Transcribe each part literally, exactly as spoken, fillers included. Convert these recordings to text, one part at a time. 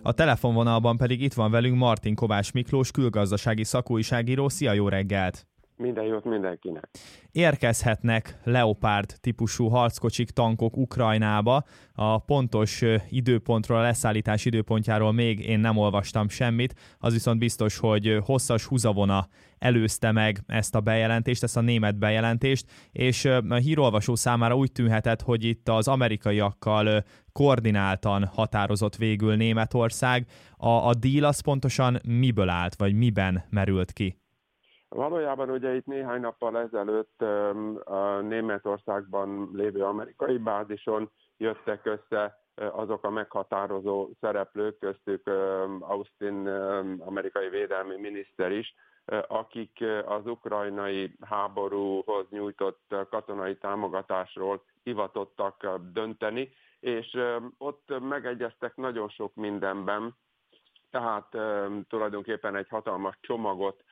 A telefonvonalban pedig itt van velünk Martin Kovács Miklós, külgazdasági szakújságíró. Szia, jó reggelt! Minden jót mindenkinek! Érkezhetnek Leopard típusú harckocsik, tankok Ukrajnába. A pontos időpontról, a leszállítás időpontjáról még én nem olvastam semmit. Az viszont biztos, hogy hosszas húzavona előzte meg ezt a bejelentést, ezt a német bejelentést, és a hírolvasó számára úgy tűnhetett, hogy itt az amerikaiakkal koordináltan határozott végül Németország. A, a deal az pontosan miből állt, vagy miben merült ki? Valójában ugye itt néhány nappal ezelőtt a Németországban lévő amerikai bázison jöttek össze azok a meghatározó szereplők, köztük Austin amerikai védelmi miniszter is, akik az ukrajnai háborúhoz nyújtott katonai támogatásról hivatottak dönteni, és ott megegyeztek nagyon sok mindenben, tehát tulajdonképpen egy hatalmas csomagot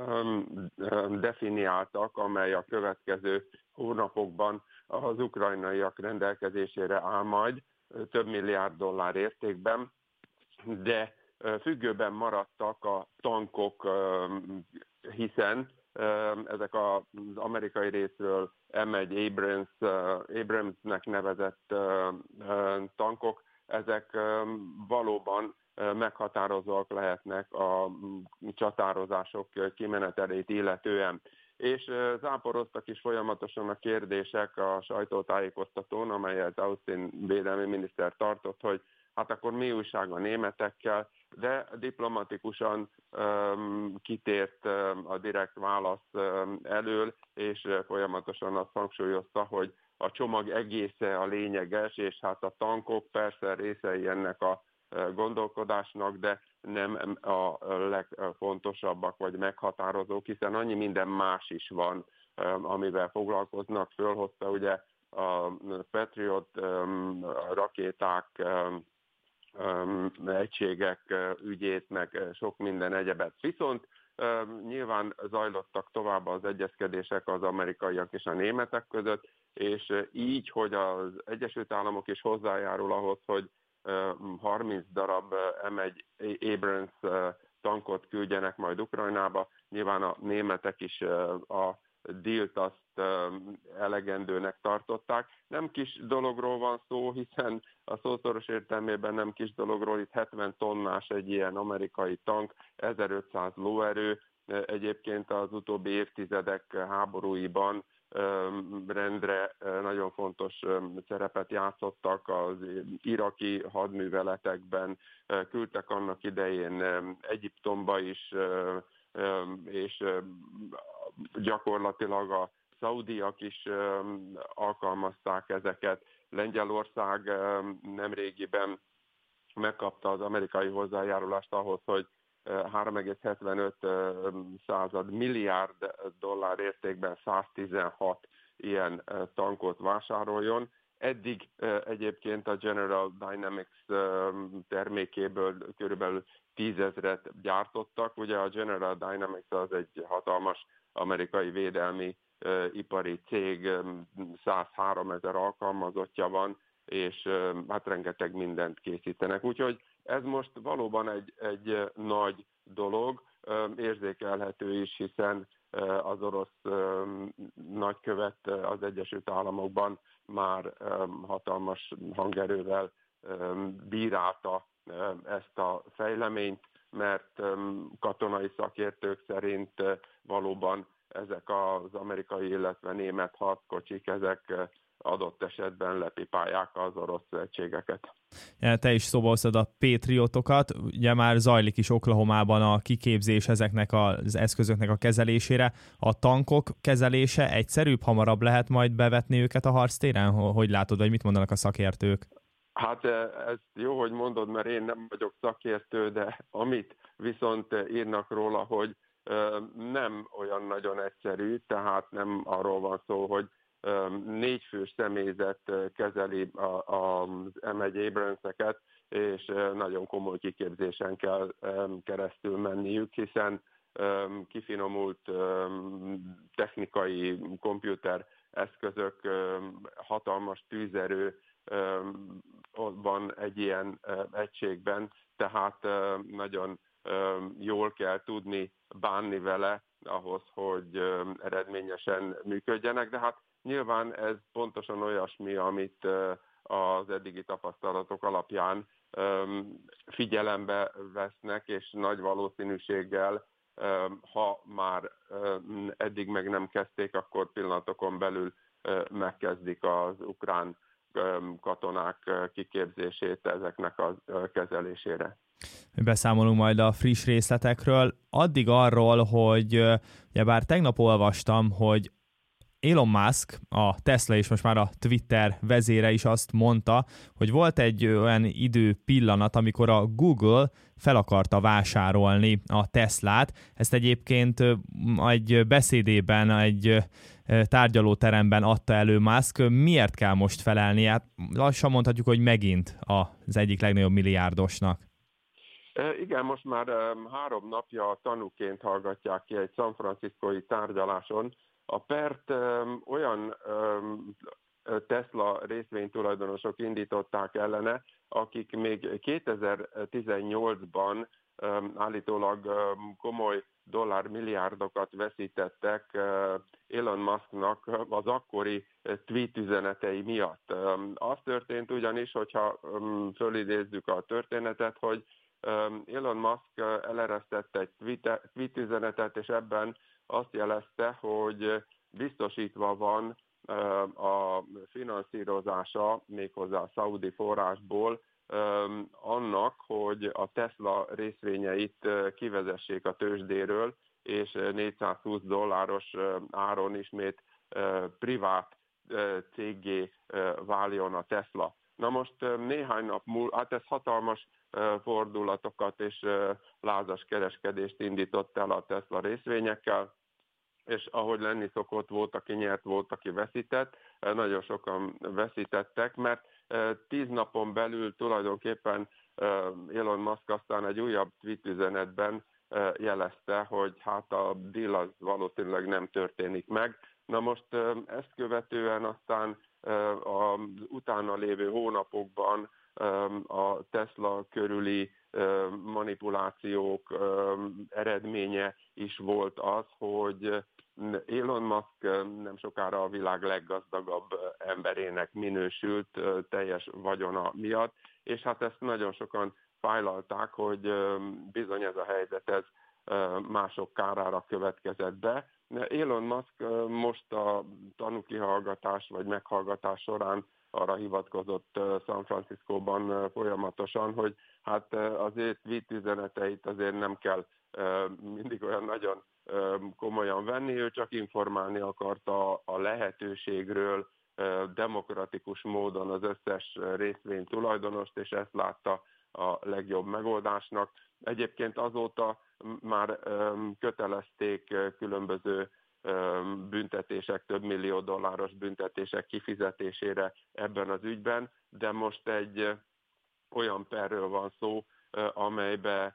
definiáltak, amely a következő hónapokban az ukrajnaiak rendelkezésére áll majd több milliárd dollár értékben, de függőben maradtak a tankok, hiszen ezek az amerikai részről em egy Abrams, Abramsnek nevezett tankok, ezek valóban meghatározóak lehetnek a csatározások kimenetelét illetően. És záporoztak is folyamatosan a kérdések a sajtótájékoztatón, amelyet Austin védelmi miniszter tartott, hogy hát akkor mi újság a németekkel, de diplomatikusan um, kitért um, a direkt válasz um, elől, és uh, folyamatosan azt hangsúlyozta, hogy a csomag egésze a lényeges, és hát a tankok persze részei ennek a gondolkodásnak, de nem a legfontosabbak vagy meghatározók, hiszen annyi minden más is van, amivel foglalkoznak. Fölhozta ugye a Patriot rakéták, egységek ügyét, meg sok minden egyebet. Viszont nyilván zajlottak tovább az egyezkedések az amerikaiak és a németek között, és így, hogy az Egyesült Államok is hozzájárul ahhoz, hogy harminc darab em egy Abrams tankot küldjenek majd Ukrajnába. Nyilván a németek is a dealt azt elegendőnek tartották. Nem kis dologról van szó, hiszen a szószoros értelmében nem kis dologról, itt hetven tonnás egy ilyen amerikai tank, ezerötszáz lóerő. Egyébként az utóbbi évtizedek háborúiban rendre nagyon fontos szerepet játszottak az iraki hadműveletekben, küldtek annak idején Egyiptomba is, és gyakorlatilag a szaudiak is alkalmazták ezeket. Lengyelország nemrégiben megkapta az amerikai hozzájárulást ahhoz, hogy három egész hetvenöt század milliárd dollár értékben száztizenhat ilyen tankot vásároljon. Eddig egyébként a General Dynamics termékéből körülbelül tízezret gyártottak. Ugye a General Dynamics az egy hatalmas amerikai védelmi ipari cég, százhárom ezer alkalmazottja van, és hát rengeteg mindent készítenek. Úgyhogy ez most valóban egy, egy nagy dolog, érzékelhető is, hiszen az orosz nagykövet az Egyesült Államokban már hatalmas hangerővel bírálta ezt a fejleményt, mert katonai szakértők szerint valóban ezek az amerikai, illetve német harckocsik, ezek adott esetben lepipálják az orosz egységeket. Te is szóba hoztad a Patriotokat, ugye már zajlik is Oklahomában a kiképzés ezeknek az eszközöknek a kezelésére. A tankok kezelése egyszerűbb, hamarabb lehet majd bevetni őket a harctéren? Hogy látod, vagy mit mondanak a szakértők? Hát ez jó, hogy mondod, mert én nem vagyok szakértő, de amit viszont írnak róla, hogy nem olyan nagyon egyszerű, tehát nem arról van szó, hogy négy fős személyzet kezeli az em egy Abramseket, és nagyon komoly kiképzésen kell keresztül menniük, hiszen kifinomult technikai komputer eszközök, hatalmas tűzerő van egy ilyen egységben, tehát nagyon jól kell tudni bánni vele ahhoz, hogy eredményesen működjenek, de hát nyilván ez pontosan olyasmi, amit az eddigi tapasztalatok alapján figyelembe vesznek, és nagy valószínűséggel, ha már eddig meg nem kezdték, akkor pillanatokon belül megkezdik az ukrán katonák kiképzését ezeknek a kezelésére. Beszámolunk majd a friss részletekről. Addig arról, hogy bár tegnap olvastam, hogy Elon Musk, a Tesla és most már a Twitter vezére is azt mondta, hogy volt egy olyan idő pillanat, amikor a Google fel akarta vásárolni a Teslát. Ezt egyébként egy beszédében, egy tárgyalóteremben adta elő Musk. Miért kell most felelni? Hát lassan mondhatjuk, hogy megint az egyik legnagyobb milliárdosnak. Igen, most már három napja tanúként hallgatják ki egy San Franciscói tárgyaláson. A pert um, olyan um, Tesla részvénytulajdonosok indították ellene, akik még kétezer-tizennyolcban um, állítólag um, komoly dollármilliárdokat veszítettek uh, Elon Musknak az akkori tweet üzenetei miatt. Um, az történt ugyanis, hogyha um, fölidézzük a történetet, hogy um, Elon Musk eleresztett egy tweet, tweet üzenetet, és ebben azt jelezte, hogy biztosítva van a finanszírozása méghozzá a szaudi forrásból annak, hogy a Tesla részvényeit kivezessék a tőzsdéről, és négyszázhúsz dolláros áron ismét privát céggé váljon a Tesla. Na most néhány nap múlva, hát ez hatalmas fordulatokat és lázas kereskedést indított el a Tesla részvényekkel, és ahogy lenni szokott, volt, aki nyert, volt, aki veszített, nagyon sokan veszítettek, mert tíz napon belül tulajdonképpen Elon Musk aztán egy újabb tweet üzenetben jelezte, hogy hát a deal az valószínűleg nem történik meg. Na most ezt követően aztán az utána lévő hónapokban a Tesla körüli manipulációk eredménye is volt az, hogy Elon Musk nem sokára a világ leggazdagabb emberének minősült teljes vagyona miatt, és hát ezt nagyon sokan fájlalták, hogy bizony ez a helyzet ez mások kárára következett be. Elon Musk most a tanúkihallgatás vagy meghallgatás során arra hivatkozott San Franciscóban folyamatosan, hogy hát az ő tweet üzeneteit azért nem kell mindig olyan nagyon komolyan venni, ő csak informálni akarta a lehetőségről demokratikus módon az összes részvény tulajdonost, és ezt látta a legjobb megoldásnak. Egyébként azóta már kötelezték különböző büntetések, több millió dolláros büntetések kifizetésére ebben az ügyben, de most egy olyan perről van szó, amelybe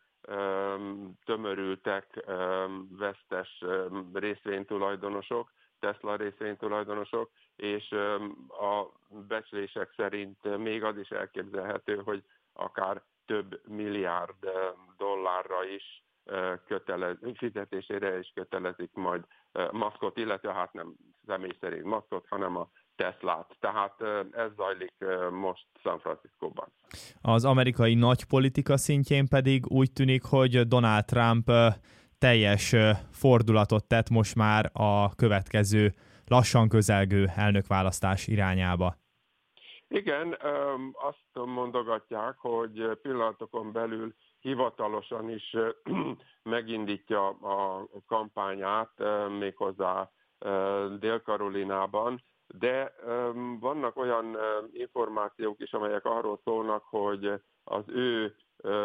tömörültek vesztes részvénytulajdonosok, Tesla részvénytulajdonosok, és a becslések szerint még az is elképzelhető, hogy akár több milliárd dollárra is kötelez, fizetésére is kötelezik majd Muskot, illetve hát nem személy szerint Muskot, hanem a Teslát. Tehát ez zajlik most San Franciscóban. Az amerikai nagypolitika szintjén pedig úgy tűnik, hogy Donald Trump teljes fordulatot tett most már a következő lassan közelgő elnökválasztás irányába. Igen, azt mondogatják, hogy pillanatokon belül hivatalosan is megindítja a kampányát méghozzá Dél-Karolinában, de vannak olyan információk is, amelyek arról szólnak, hogy az ő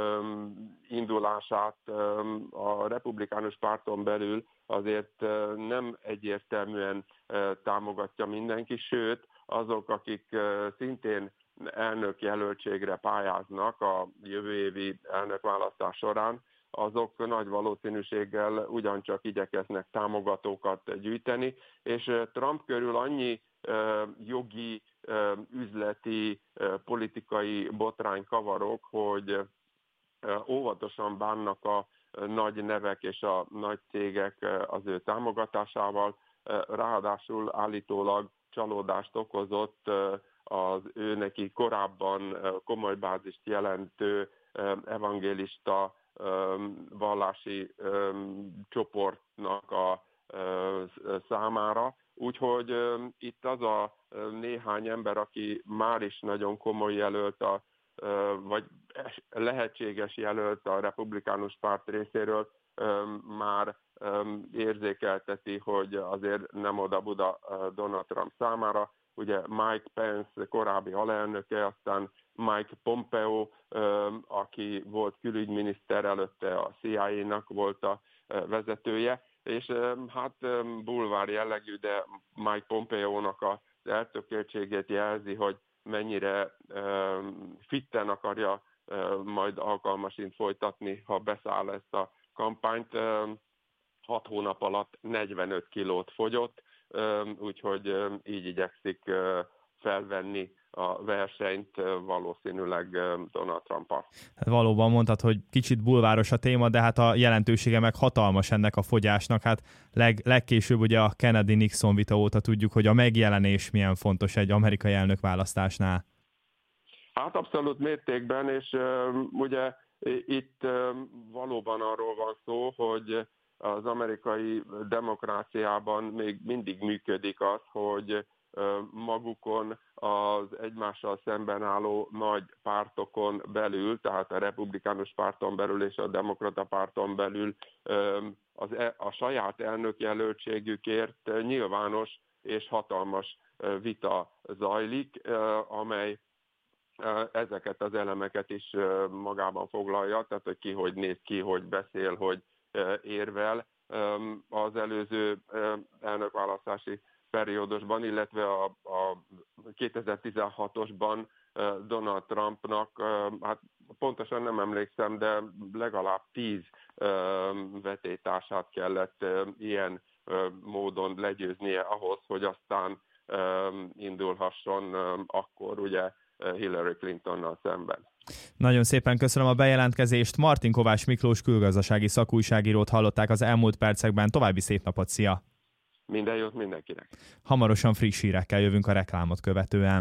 indulását a republikánus párton belül azért nem egyértelműen támogatja mindenki, sőt azok, akik szintén elnök jelöltségre pályáznak a jövő évi elnökválasztás során, azok nagy valószínűséggel ugyancsak igyekeznek támogatókat gyűjteni, és Trump körül annyi jogi, üzleti, politikai botrány kavarok, hogy óvatosan bánnak a nagy nevek és a nagy cégek az ő támogatásával, ráadásul állítólag csalódást okozott az ő neki korábban komoly bázist jelentő evangélista vallási csoportnak a számára. Úgyhogy itt az a néhány ember, aki már is nagyon komoly jelölt, a, vagy lehetséges jelölt a republikánus párt részéről, már érzékelteti, hogy azért nem oda-buda Donald Trump számára. Ugye Mike Pence korábbi alelnöke, aztán Mike Pompeo, aki volt külügyminiszter, előtte a C I A-nak volt a vezetője, és hát bulvár jellegű, de Mike Pompeo-nak az eltökéltségét jelzi, hogy mennyire fitten akarja majd alkalmasint folytatni, ha beszáll ezt a kampányt. Hat hónap alatt negyvenöt kilót fogyott, úgyhogy így igyekszik felvenni a versenyt valószínűleg Donald Trump-al. Hát valóban mondtad, hogy kicsit bulváros a téma, de hát a jelentősége meg hatalmas ennek a fogyásnak. Hát leg, legkésőbb ugye a Kennedy-Nixon vita óta tudjuk, hogy a megjelenés milyen fontos egy amerikai elnökválasztásnál. Hát abszolút mértékben, és uh, ugye itt uh, valóban arról van szó, hogy az amerikai demokráciában még mindig működik az, hogy magukon az egymással szemben álló nagy pártokon belül, tehát a republikánus párton belül és a demokrata párton belül az, a saját elnökjelöltségükért nyilvános és hatalmas vita zajlik, amely ezeket az elemeket is magában foglalja, tehát hogy ki hogy néz ki, hogy beszél, hogy érvel az előző elnökválasztási periódusban, illetve a, a kétezer-tizenhatosban Donald Trumpnak, hát pontosan nem emlékszem, de legalább tíz vetélytársát kellett ilyen módon legyőznie ahhoz, hogy aztán indulhasson akkor ugye Hillary Clintonnal szemben. Nagyon szépen köszönöm a bejelentkezést. Martin Kovács Miklós külgazdasági szakújságírót hallották az elmúlt percekben. További szép napot, szia! Minden jót mindenkinek! Hamarosan friss hírekkel jövünk a reklámot követően.